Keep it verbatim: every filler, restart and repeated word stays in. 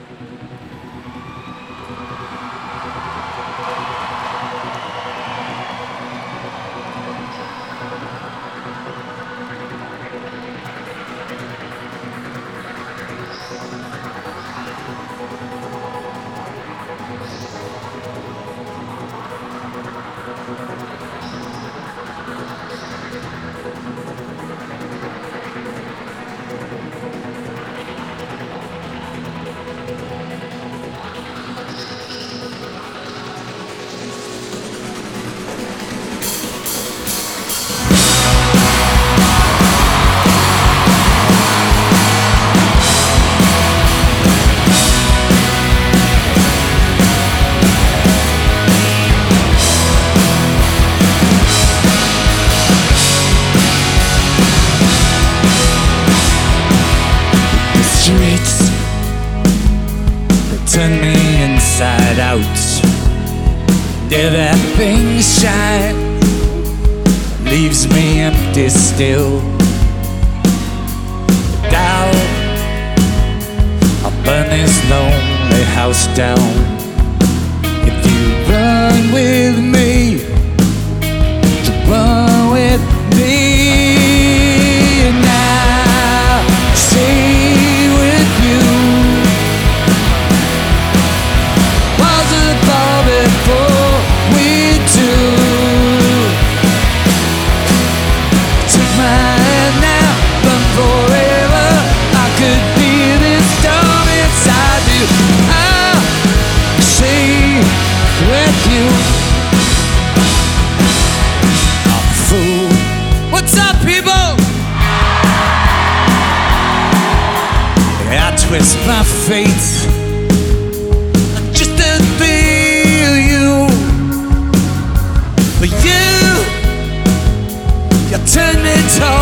Turn me inside out. Everything shine leaves me empty still. Doubt I'll burn this lonely house down. If you run with me, you run with me. And I'll stay with you. Walls of the fall before we do. Take my hand now, run forever. I could feel this storm inside you. I'll stay with you. I'm a fool. What's up, people? I twist my fate just to feel you. But you, you turn me tall.